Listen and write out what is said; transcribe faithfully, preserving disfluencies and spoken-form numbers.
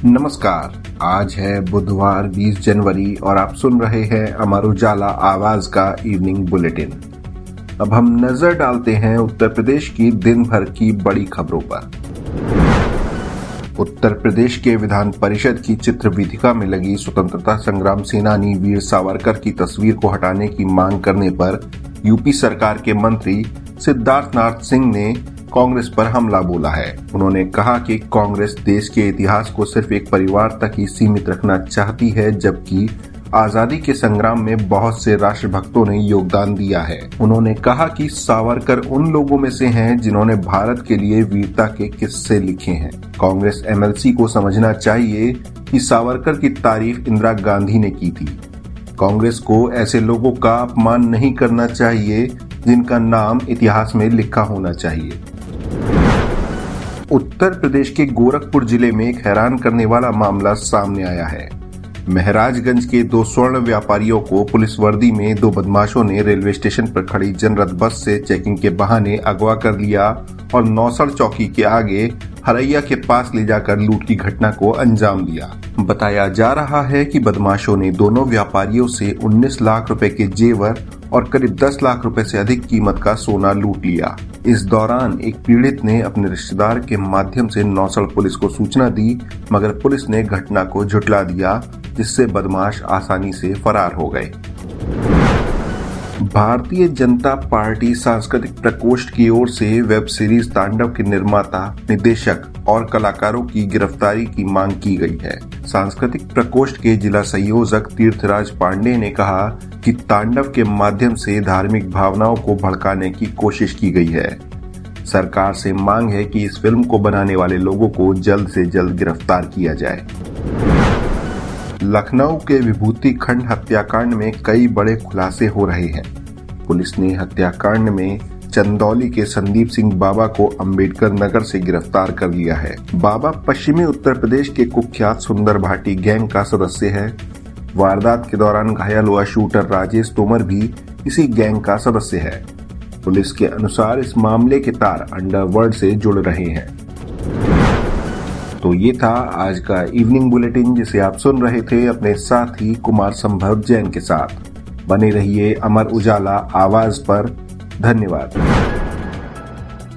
नमस्कार। आज है बुधवार बीस जनवरी और आप सुन रहे हैं अमर उजाला आवाज का इवनिंग बुलेटिन। अब हम नजर डालते हैं उत्तर प्रदेश की दिन भर की बड़ी खबरों पर। उत्तर प्रदेश के विधान परिषद की चित्र वेदिका में लगी स्वतंत्रता संग्राम सेनानी वीर सावरकर की तस्वीर को हटाने की मांग करने पर यूपी सरकार के मंत्री सिद्धार्थनाथ सिंह ने कांग्रेस पर हमला बोला है। उन्होंने कहा कि कांग्रेस देश के इतिहास को सिर्फ एक परिवार तक ही सीमित रखना चाहती है, जबकि आजादी के संग्राम में बहुत से राष्ट्रभक्तों ने योगदान दिया है। उन्होंने कहा कि सावरकर उन लोगों में से हैं जिन्होंने भारत के लिए वीरता के किस्से लिखे हैं। कांग्रेस एमएलसी को समझना चाहिए कि सावरकर की तारीफ इंदिरा गांधी ने की थी। कांग्रेस को ऐसे लोगों का अपमान नहीं करना चाहिए जिनका नाम इतिहास में लिखा होना चाहिए। उत्तर प्रदेश के गोरखपुर जिले में एक हैरान करने वाला मामला सामने आया है। महराजगंज के दो स्वर्ण व्यापारियों को पुलिस वर्दी में दो बदमाशों ने रेलवे स्टेशन पर खड़ी जनरत बस से चेकिंग के बहाने अगवा कर लिया और नौसड़ चौकी के आगे हरैया के पास ले जाकर लूट की घटना को अंजाम दिया। बताया जा रहा है कि बदमाशों ने दोनों व्यापारियों से उन्नीस लाख रुपए के जेवर और करीब दस लाख रुपए से अधिक कीमत का सोना लूट लिया। इस दौरान एक पीड़ित ने अपने रिश्तेदार के माध्यम से नौसड़ पुलिस को सूचना दी, मगर पुलिस ने घटना को झुठला दिया, जिससे बदमाश आसानी से फरार हो गए। भारतीय जनता पार्टी सांस्कृतिक प्रकोष्ठ की ओर से वेब सीरीज तांडव के निर्माता, निदेशक और कलाकारों की गिरफ्तारी की मांग की गई है। सांस्कृतिक प्रकोष्ठ के जिला संयोजक तीर्थराज पांडे ने कहा कि तांडव के माध्यम से धार्मिक भावनाओं को भड़काने की कोशिश की गई है। सरकार से मांग है कि इस फिल्म को बनाने वाले लोगों को जल्द से जल्द गिरफ्तार किया जाए। लखनऊ के विभूति खंड हत्याकांड में कई बड़े खुलासे हो रहे हैं। पुलिस ने हत्याकांड में चंदौली के संदीप सिंह बाबा को अंबेडकर नगर से गिरफ्तार कर लिया है। बाबा पश्चिमी उत्तर प्रदेश के कुख्यात सुंदर भाटी गैंग का सदस्य है। वारदात के दौरान घायल हुआ शूटर राजेश तोमर भी इसी गैंग का सदस्य है। पुलिस के अनुसार इस मामले के तार अंडरवर्ल्ड से जुड़ रहे हैं। तो ये था आज का इवनिंग बुलेटिन, जिसे आप सुन रहे थे अपने साथी कुमार संभव जैन के साथ। बने रहिए अमर उजाला आवाज पर। धन्यवाद।